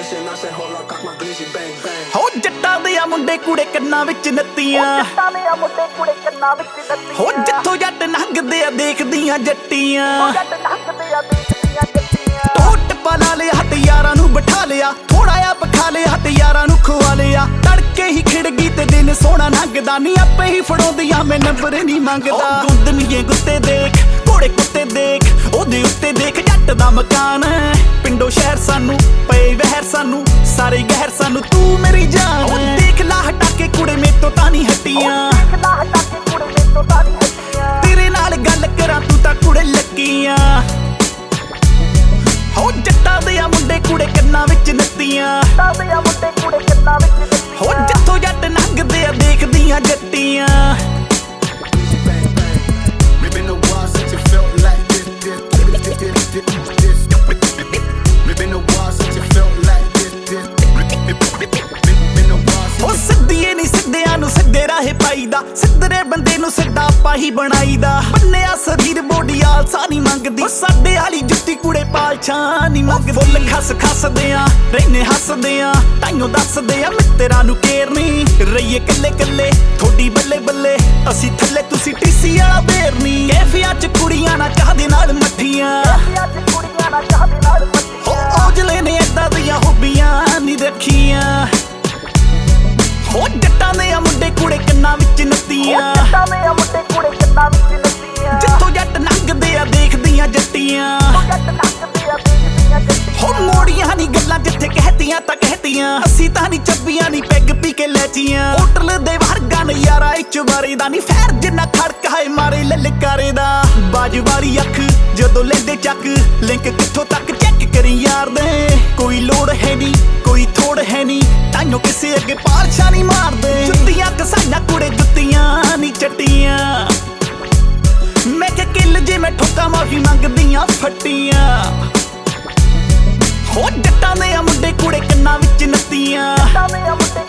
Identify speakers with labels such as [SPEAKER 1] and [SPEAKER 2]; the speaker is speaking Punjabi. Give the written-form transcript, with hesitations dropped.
[SPEAKER 1] ਹੋ ਜੱਟਾਂ ਦੇ ਆ ਮੁੰਡੇ ਕੁੜੇ ਕੰਨਾਂ ਵਿੱਚ ਨੱਤੀਆਂ, ਹੋ ਜਿੱਥੋਂ ਜੱਟ ਲੰਘਦੇ ਆ ਦੇਖਦੀਆਂ ਜੱਟੀਆਂ। ਟੋਟ ਪਾ ਲਿਆ ਹੱਟ ਯਾਰਾਂ ਨੂੰ ਬਿਠਾ ਲਿਆ, ਥੋੜਾ ਆ ਪਖਾ ਲਿਆ ਹੱਟ ਯਾਰਾਂ ਨੂੰ ਖਵਾ ਲਿਆ। ਤੜਕੇ ਹੀ ਖਿੜ ਗਈ ਤੇ ਦਿਨ ਸੋਹਣਾ ਲੰਘਦਾ ਨੀ, ਆਪੇ ਹੀ ਫੜਾਉਂਦੀਆਂ ਮੈਂ ਨੰਬਰ ਨਹੀਂ ਮੰਗਦਾ। ਗੁੰਦਨੀਏ ਗੁੱਤੇ ਦੇਖ ਘੋੜੇ ਕੁੱਤੇ ਦੇਖ, ਉਹਦੇ ਉੱਤੇ ਦੇਖ ਜੱਟ ਦਾ ਮਕਾਨ। ਪਿੰਡੋਂ ਸ਼ਹਿਰ ਸਾਨੂੰ ਪਏ ਵਹਿਰ ਸਾਨੂੰ, ਸਾਰੇ ਗਹਿਰ ਸਾਨੂੰ ਤੂੰ ਮੇਰੀ ਜਾਨ। ਦੇਖ ਲਾ ਹਟਾ ਕੇ ਕੁੜੇ ਮੇਤੋਂ ਤਾਂ ਨਹੀਂ ਹੱਟੀਆਂ, ਤੇਰੇ ਨਾਲ ਗੱਲ ਕਰਾਂ ਤੂੰ ਤਾਂ ਕੁੜੇ ਲੱਗੀਆਂ। ਹੋ ਜੱਟਾਂ ਦੇ ਆ ਮੁੰਡੇ ਕੁੜੇ ਕੰਨਾਂ ਵਿੱਚ ਨੱਤੀਆਂ, ਹੋ ਜਿੱਥੋਂ ਜੱਟ ਲੰਘਦੇ ਆ ਦੇਖਦੀਆਂ ਜੱਟੀਆਂ। ਉਹ ਸਿੱਧੀਏ ਨੀ ਸਿੱਧਿਆਂ ਨੂੰ ਸਿੱਧੇ ਰਾਹੇ ਪਾਈਦਾ, ਸਿੱਧਰੇ ਬੰਦੇ ਨੂੰ ਸਿੱਧਾ ਆਪਾਂ ਹੀ ਬਣਾਈਦਾ। ਬੰਨਿਆ ਸਰੀਰ ਬੋਡੀ ਆਲਸਾ ਨਹੀਂ ਮੰਗਦੀ, ਸਾਡੇ ਵਾਲੀ ਜੁੱਤੀ ਕੁੜੇ ਪਾਲਛਾਂ ਨਹੀਂ ਮੰਗਦੀ। ਫੁੱਲ ਖਸ ਖਸਦੇ ਆ ਰਹਿਨੇ ਹੱਸਦੇ ਆ, ਤਾਈਓ ਦੱਸਦੇ ਆ ਮਿੱਤਰਾਂ ਨੂੰ ਕੇਰ ਨੀ। ਰਹੀਏ ਕੱਲੇ ਕੱਲੇ ਥੋੜੀ ਬੱਲੇ ਬੱਲੇ, ਅਸੀਂ ਥੱਲੇ ਤੁਸੀਂ ਟੀਸੀ ਵਾਲਾ ਬੇਰ ਨੀ। ਕੈਫਿਆਂ ਚ ਕੁੜੀਆਂ ਨਾ ਚਾਹ ਦੇ ਨਾਲ ਮੱਠੀਆਂ, ਹੋ ਔਜਲੇ ਨੇ ਏਦਾਂ ਦੀਆਂ ਹੋਬੀਆਂ ਨੀ ਰੱਖੀਆਂ। ਹੋ ਜੱਟਾਂ ਦੇ ਆ ਮੁੰਡੇ ਕੁੜੇ ਕੰਨਾਂ ਵਿੱਚ ਨੱਤੀਆਂ, ਜਿੱਥੋਂ ਜੱਟ ਲੰਘਦੇ ਆ ਦੇਖਦੀਆਂ ਜੱਟੀਆਂ। ਹੋ ਮੋੜੀਆਂ ਨੀ ਗੱਲਾਂ ਜਿੱਥੇ ਕਹਿਤੀਆਂ ਤਾਂ ਕਹਿਤੀਆਂ, ਅਸੀਂ ਤਾਂ ਨੀ ਚੱਬੀਆਂ ਨੀ ਪੈਗ ਪੀ ਕੇ ਲੈਚੀਆਂ। ਹੋਟਲ ਦੇ ਵਰਗਾ ਨਜ਼ਾਰਾ ਇੱਚ ਬਾਰੇ ਦਾ ਨੀ, ਫੈਰ ਜਿੰਨਾ ਖੜਕਾ ਹੈ ਮਾਰੇ ਲਲਕਾਰੇ ਦਾ। ਬਾਜ ਵਾਲੀ ਅੱਖ ਜਦੋਂ ਲੈਂਦੇ ਚੱਕ, ਲਿੰਕ ਕਿੱਥੋਂ ਤੱਕ ਚੈੱਕ ਕਰੀ ਯਾਰ ਦੇ। ਕੋਈ ਲੋੜ ਹੈ ਨੀ ਕੋਈ ਥੋੜ ਹੈ ਨੀ, ਤਾਈਓ ਕਿਸੇ ਅੱਗੇ ਪਾਲਸ਼ਾ ਨਹੀਂ ਮਾਰਦੇ। ਜੁੱਤੀਆਂ ਕਸਾਈਆਂ ਕੁੜੇ ਜੁੱਤੀਆਂ ਨੀ ਚੱਟੀਆਂ, ਮੈਂ ਕਿ ਕਿੱਲ ਜੇ ਮੈਂ ਠੋਕਾ ਮਾਫੀ ਮੰਗਦੀਆਂ ਫੱਟੀਆਂ। ਹੋ ਜੱਟਾਂ ਦੇ ਆ ਮੁੰਡੇ ਕੁੜੇ ਕੰਨਾਂ ਵਿੱਚ ਨੱਤੀਆਂ,